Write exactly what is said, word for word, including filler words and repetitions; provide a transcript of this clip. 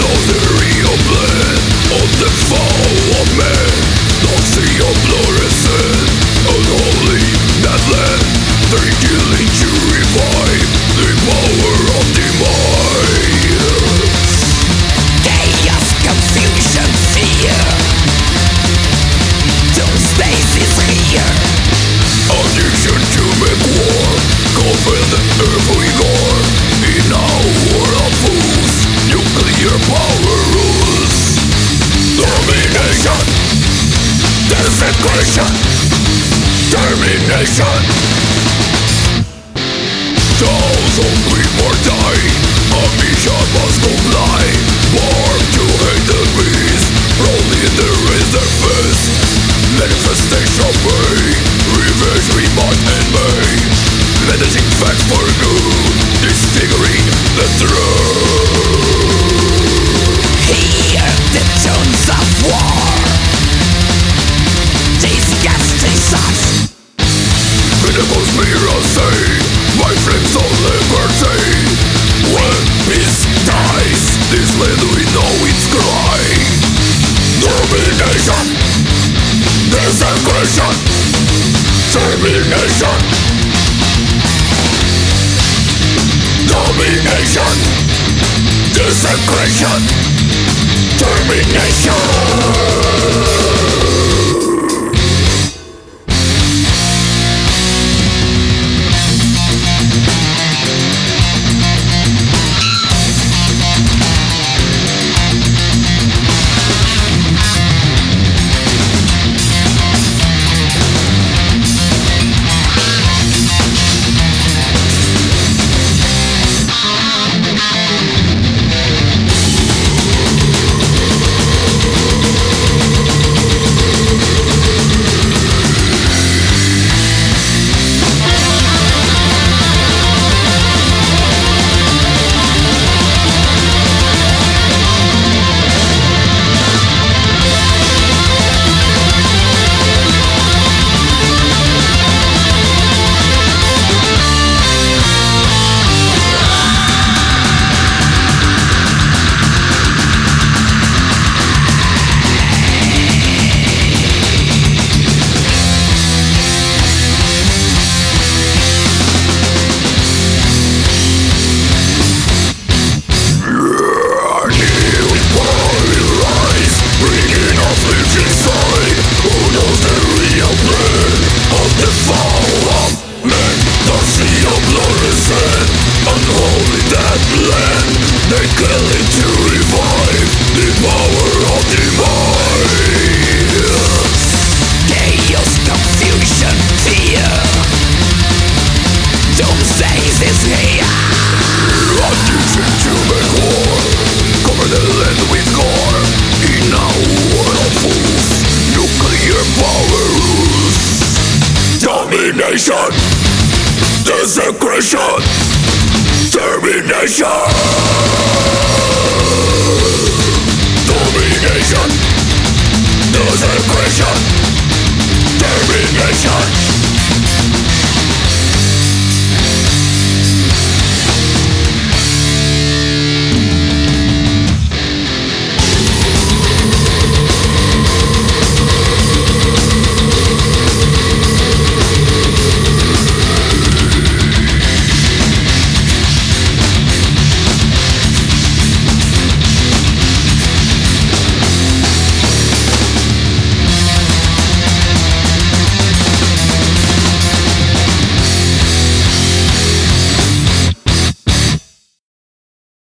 know the real plan of the fall of man. Don't see your fluorescent, unholy that land. They're killing to revive the power of the mind. Chaos, confusion, fear. Doomsday is here. Addiction to make war, cover the earth we gore. In our world of fools, nuclear power rules. Domination, desecration, termination. Thousand people die, a mission must comply. Born to hate the beast, rolling the razor fist. Manifestation way, revenge we might and may. Menacing facts for good, disfiguring the truth. Hear the tones of war. Disgusting thoughts. In a conspiracy, my flames of liberty. When peace dies, this land we know it's crying. Domination, desecration, termination. Domination, desecration, termination. Unholy that land, they kill it to revive the power of the mind. Chaos, confusion, fear. Doomsday is here. Addiction to make war, cover the land with gore. In our world of fools, nuclear power rules. Domination, desecration, termination. Domination, desecration, termination.